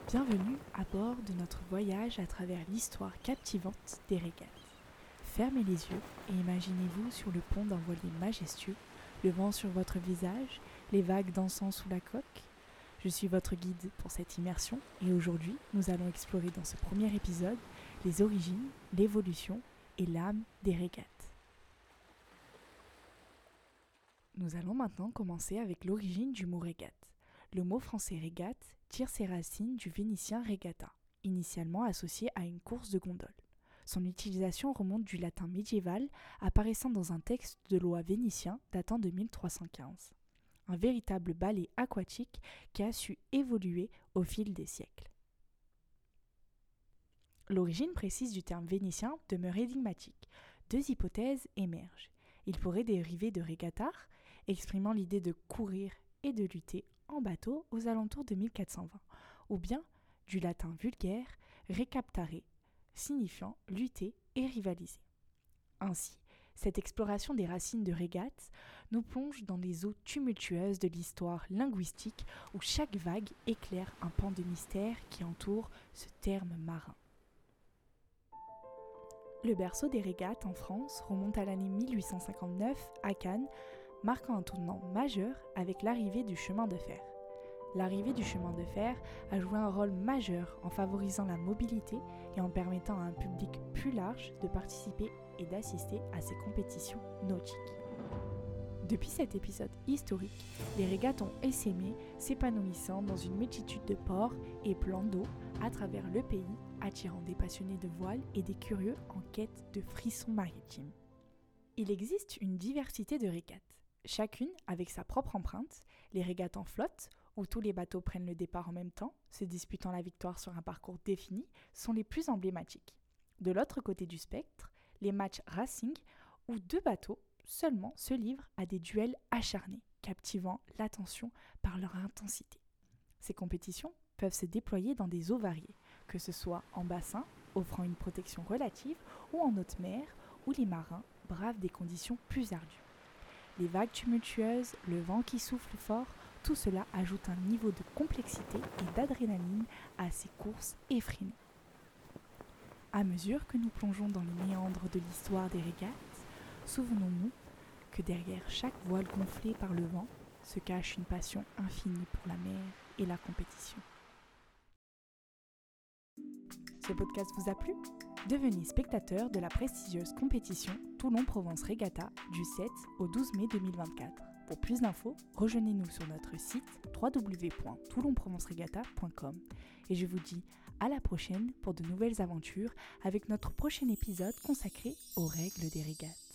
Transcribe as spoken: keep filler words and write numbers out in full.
Bienvenue à bord de notre voyage à travers l'histoire captivante des régates. Fermez les yeux et imaginez-vous sur le pont d'un voilier majestueux, le vent sur votre visage, les vagues dansant sous la coque. Je suis votre guide pour cette immersion et aujourd'hui, nous allons explorer dans ce premier épisode les origines, l'évolution et l'âme des régates. Nous allons maintenant commencer avec l'origine du mot régate. Le mot français régate tire ses racines du vénitien regata, initialement associé à une course de gondole. Son utilisation remonte du latin médiéval, apparaissant dans un texte de loi vénitien datant de mille trois cent quinze. Un véritable ballet aquatique qui a su évoluer au fil des siècles. L'origine précise du terme vénitien demeure énigmatique. Deux hypothèses émergent. Il pourrait dériver de regatar, exprimant l'idée de courir et de lutter en bateau aux alentours de mille quatre cent vingt, ou bien du latin vulgaire recaptare, signifiant lutter et rivaliser. Ainsi, cette exploration des racines de régate nous plonge dans les eaux tumultueuses de l'histoire linguistique où chaque vague éclaire un pan de mystère qui entoure ce terme marin. Le berceau des régates en France remonte à l'année mille huit cent cinquante-neuf à Cannes, marquant un tournant majeur avec l'arrivée du chemin de fer. L'arrivée du chemin de fer a joué un rôle majeur en favorisant la mobilité et en permettant à un public plus large de participer et d'assister à ces compétitions nautiques. Depuis cet épisode historique, les régates ont essaimé, s'épanouissant dans une multitude de ports et plans d'eau à travers le pays, attirant des passionnés de voile et des curieux en quête de frissons maritimes. Il existe une diversité de régates, chacune avec sa propre empreinte. Les régates en flotte, où tous les bateaux prennent le départ en même temps, se disputant la victoire sur un parcours défini, sont les plus emblématiques. De l'autre côté du spectre, les matchs racing, où deux bateaux seulement se livrent à des duels acharnés, captivant l'attention par leur intensité. Ces compétitions peuvent se déployer dans des eaux variées, que ce soit en bassin, offrant une protection relative, ou en haute mer, où les marins bravent des conditions plus ardues. Les vagues tumultueuses, le vent qui souffle fort, tout cela ajoute un niveau de complexité et d'adrénaline à ces courses effrénées. À mesure que nous plongeons dans les méandres de l'histoire des régates, souvenons-nous que derrière chaque voile gonflé par le vent se cache une passion infinie pour la mer et la compétition. Ce podcast vous a plu ? Devenez spectateur de la prestigieuse compétition Toulon-Provence Regatta du sept au douze mai deux mille vingt-quatre. Pour plus d'infos, rejoignez-nous sur notre site w w w point toulon provence regatta point com et je vous dis à la prochaine pour de nouvelles aventures avec notre prochain épisode consacré aux règles des régates.